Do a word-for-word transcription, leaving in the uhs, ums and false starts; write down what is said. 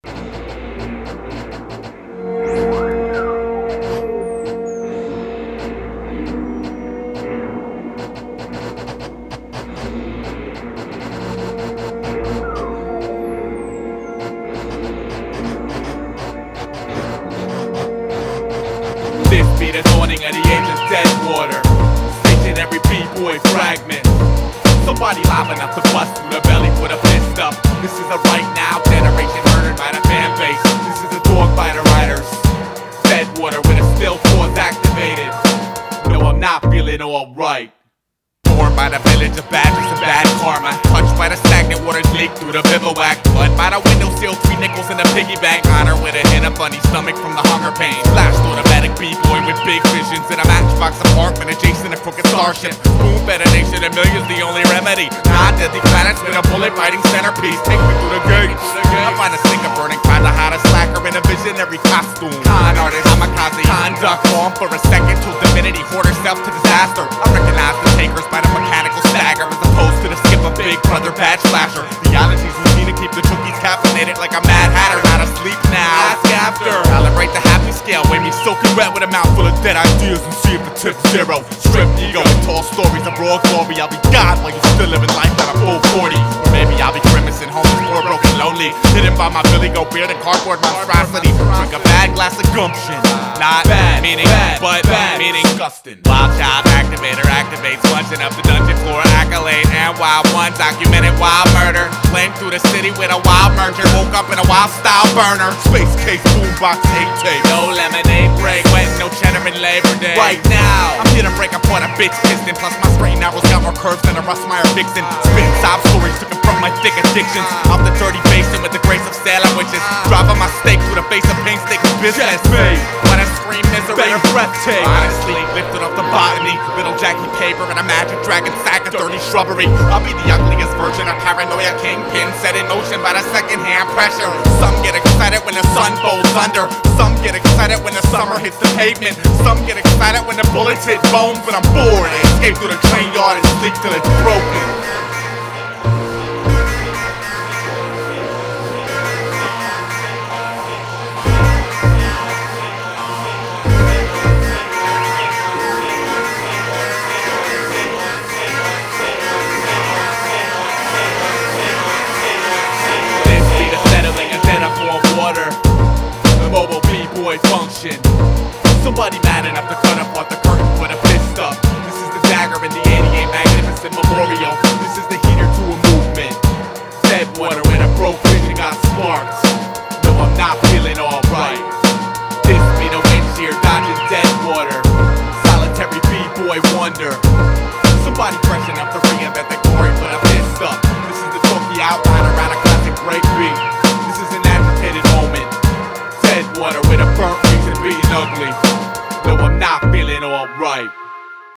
This be the dawning of the age of Deadwater. Staging every B-boy fragment. Somebody live enough to bust through the belly, put a fist up. This is a right now generation murdered by the fan base. This is a dog by the riders. Deadwater with a still force activated. No, I'm not feeling alright. Born by the village of badges and bad karma. Touched by the stagnant waters leak through the bivouac. Blood by the windowsill, three nickels in a piggy bank. Honor with a hint of funny stomach from the hunger pain. Flash automatic B-boy with big visions in a matchbox apartment adjacent to crooked starship. Boom detonation and millions the only remedy. Not deadly planets with a bullet biting centerpiece. Take me through the gates. I find a stinker burning, kinda hot a slacker in a visionary costume. Con artist, kamikaze, conduct form for a second till divinity hoard herself to disaster. I recognize the takers by the mechanical stagger as opposed to the skip of Big Brother badge flasher. Theology's routine to keep the cookies caffeinated like a Mad Hatter. Not asleep now. Ask after. Calibrate the happy scale. Weigh me soaking wet with a mouthful of dead ideas and see if the tip's zero. Strip ego and tall stories of raw glory. I'll be God while you still living life at a full forty. Or maybe I'll be grimacing, homeless, poor, broken, lonely. Hidden by my Billy Goat beard and cardboard monstrosity. Drink a bad glass of gumption. Not bad, meaning bad, but bad, meaning disgusting. Wild child activator activates, punching up the dungeon floor accolade. And wild one documented wild murder. Flamed through the city with a wild merger. Woke up in a wild style burner. Space case boombox eight tape. No lemonade break, wet no cheddar in Labor Day. Right now, I'm here to break apart a bitch piston. Plus my straight arrows got more curves than a Russ Meyer Vixen. Spin sob stories to confront my thick addictions. Off the dirty basin with the grace of Salem witches. Driving my stake through the face of painstaking business. When I scream misery and breathtaking. Honestly, lifted off the botany. Little Jackie Paper and a magic dragon sack of dirty shrubbery. I'll be the ugliest version of paranoia kingpin, set in motion by the second-hand pressure. Some get excited when the sun folds under. Some get excited when the summer hits the pavement. Some get excited when the bullets hit bones. But I'm bored. I escape through the train yard and sleep till it's broken. Mobile B-boy function. Somebody mad enough to cut up off the curtain with a fist up. This is the dagger in the eighty-eight Magnificent Memorial. This is the heater to a movement. Deadwater and a broke vision got sparked. No, I'm not feeling alright. This be the wind shear dodging Deadwater. Solitary B-boy wonder. Somebody fresh enough to reinvent the glory, put a fist up. This is the talkie outline around a classic break beat. This is an agitated moment. Deadwater with a burnt reason being ugly. No, I'm not feeling alright.